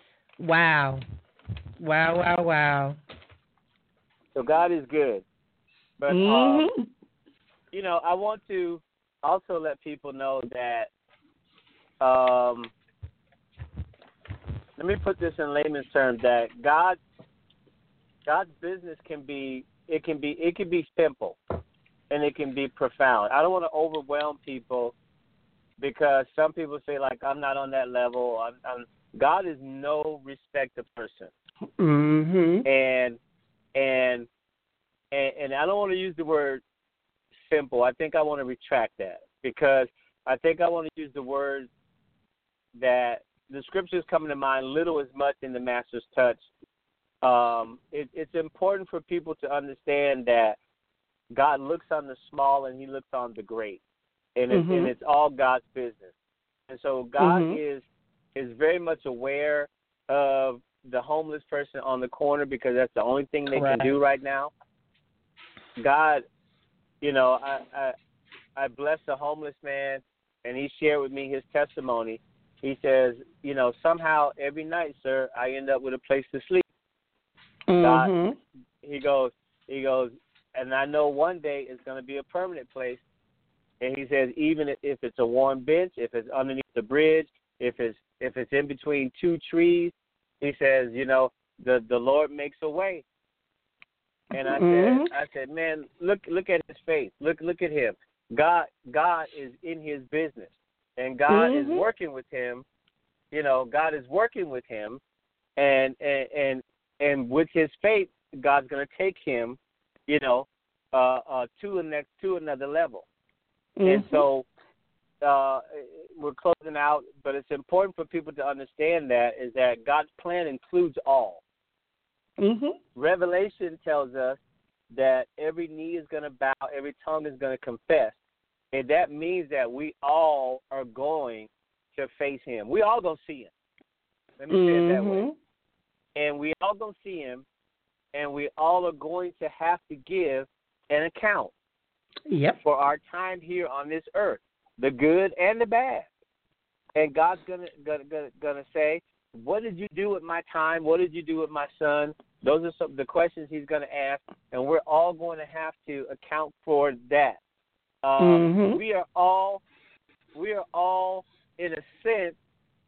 Wow. Wow, wow, wow. So God is good. But, mm-hmm. um, you know, I want to also let people know that, um, let me put this in layman's terms, that God, God's business can be, it can be, it can be simple and it can be profound. I don't want to overwhelm people because some people say, like, I'm not on that level. I'm, I'm, God is no respecter person. Mm-hmm. And, and, and, and I don't want to use the word simple. I think I want to retract that because I think I want to use the word that the scriptures come to mind, little is much in the master's touch. Um, it, it's important for people to understand that God looks on the small and he looks on the great. And, mm-hmm. it, and it's all God's business. And so God mm-hmm. is is very much aware of the homeless person on the corner because that's the only thing they Correct. can do right now. God, you know, I, I I blessed a homeless man, and he shared with me his testimony. He says, you know, somehow every night, sir, I end up with a place to sleep. Mm-hmm. God, he goes, he goes, and I know one day it's going to be a permanent place. And he says, even if it's a warm bench, if it's underneath the bridge, if it's if it's in between two trees, he says, you know, the the Lord makes a way. And I mm-hmm. said, I said, man, look look at his faith. Look look at him. God God is in his business, and God mm-hmm. is working with him. You know, God is working with him, and and and, and with his faith, God's going to take him, you know, uh, uh, to the next to another level. Mm-hmm. And so uh, we're closing out, but it's important for people to understand that is that God's plan includes all. Mm-hmm. Revelation tells us that every knee is going to bow, every tongue is going to confess, and that means that we all are going to face him. We all going to see him. Let me mm-hmm. say it that way. And we all going to see him, and we all are going to have to give an account. Yep. For our time here on this earth, the good and the bad. And God's gonna gonna gonna, gonna say, what did you do with my time? What did you do with my son? Those are some of the questions he's gonna ask, and we're all going to have to account for that. Um, mm-hmm. We are all we are all in a sense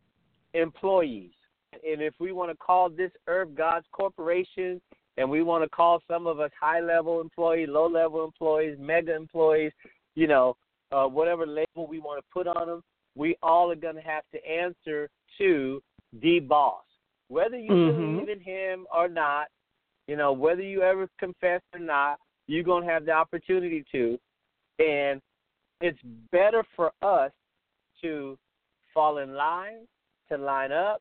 employees, and if we want to call this earth God's corporation, and we want to call some of us high-level employees, low-level employees, mega employees, you know, uh, whatever label we want to put on them, we all are going to have to answer to the boss. Whether you mm-hmm. believe in him or not, you know, whether you ever confess or not, you're going to have the opportunity to. And it's better for us to fall in line, to line up,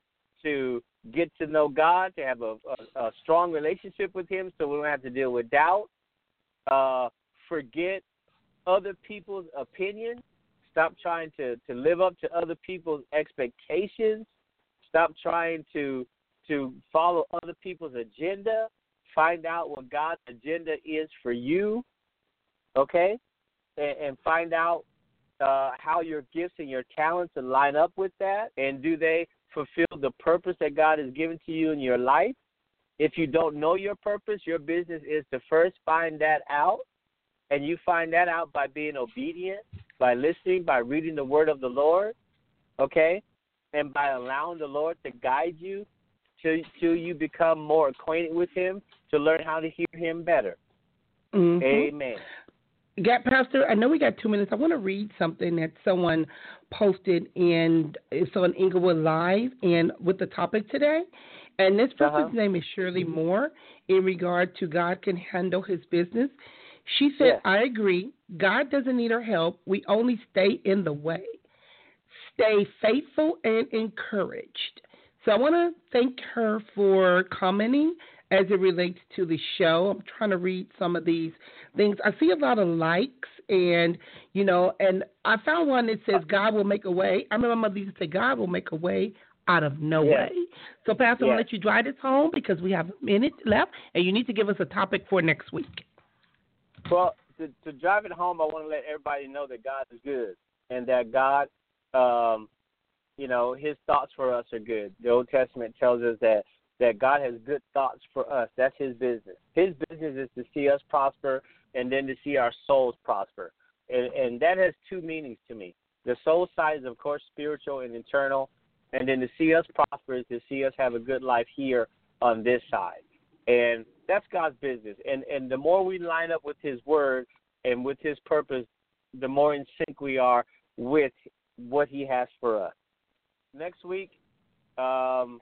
to get to know God, to have a, a, a strong relationship with him so we don't have to deal with doubt, uh, forget other people's opinions, stop trying to, to live up to other people's expectations, stop trying to to follow other people's agenda, find out what God's agenda is for you, okay, and, and find out uh, how your gifts and your talents line up with that, and do they fulfill the purpose that God has given to you in your life. If you don't know your purpose, your business is to first find that out, and you find that out by being obedient, by listening, by reading the word of the Lord, okay, and by allowing the Lord to guide you till, till you become more acquainted with him, to learn how to hear him better. Mm-hmm. Amen. Yeah, Pastor, I know we got two minutes. I want to read something that someone posted in it's on Inglewood Live and with the topic today. And this person's uh-huh. name is Shirley Moore in regard to God can handle his business. She said, yes. I agree. God doesn't need our help. We only stay in the way. Stay faithful and encouraged. So I want to thank her for commenting as it relates to the show. I'm trying to read some of these things. I see a lot of likes, and, you know, and I found one that says God will make a way. I remember my mother used to say God will make a way out of no yes. way. So, Pastor, yes. I'm going to let you drive this home because we have a minute left, and you need to give us a topic for next week. Well, to, to drive it home, I want to let everybody know that God is good, and that God, um, you know, his thoughts for us are good. The Old Testament tells us that that God has good thoughts for us. That's his business. His business is to see us prosper and then to see our souls prosper. And, and that has two meanings to me. The soul side is, of course, spiritual and eternal. And then to see us prosper is to see us have a good life here on this side. And that's God's business. And, and the more we line up with his word and with his purpose, the more in sync we are with what he has for us. Next week, um,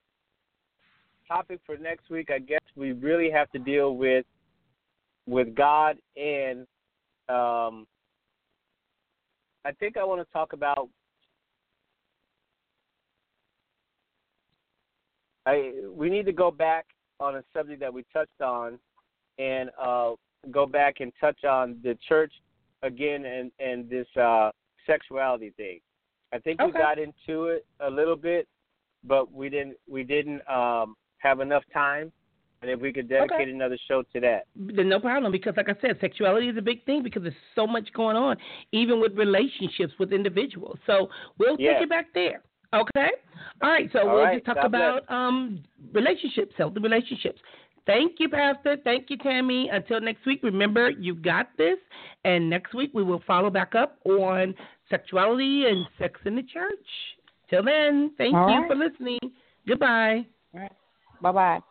topic for next week, I guess we really have to deal with with God, and um, I think I want to talk about I we need to go back on a subject that we touched on, and uh, go back and touch on the church again and and this uh, sexuality thing. I think okay. we got into it a little bit, but we didn't we didn't um, have enough time. And if we could dedicate Okay. another show to that. Then no problem, because like I said, sexuality is a big thing because there's so much going on, even with relationships with individuals. So we'll Yes. take it back there. Okay? All right, so All we'll right. just talk God about um, relationships, healthy relationships. Thank you, Pastor. Thank you, Tammy. Until next week, remember, you got this. And next week, we will follow back up on sexuality and sex in the church. Till then, thank All you right. for listening. Goodbye. All right. Bye-bye.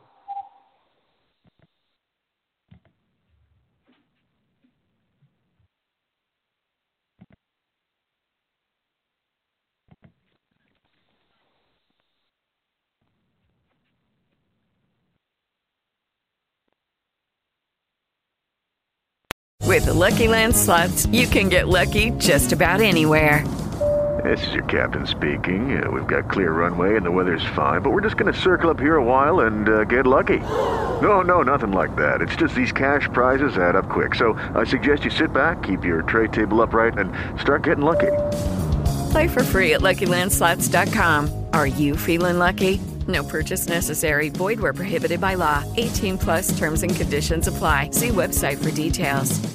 With the Lucky Land Slots, you can get lucky just about anywhere. This is your captain speaking. Uh, we've got clear runway and the weather's fine, but we're just going to circle up here a while and uh, get lucky. No, no, nothing like that. It's just these cash prizes add up quick. So I suggest you sit back, keep your tray table upright, and start getting lucky. Play for free at Lucky Land Slots dot com. Are you feeling lucky? No purchase necessary. Void where prohibited by law. eighteen plus terms and conditions apply. See website for details.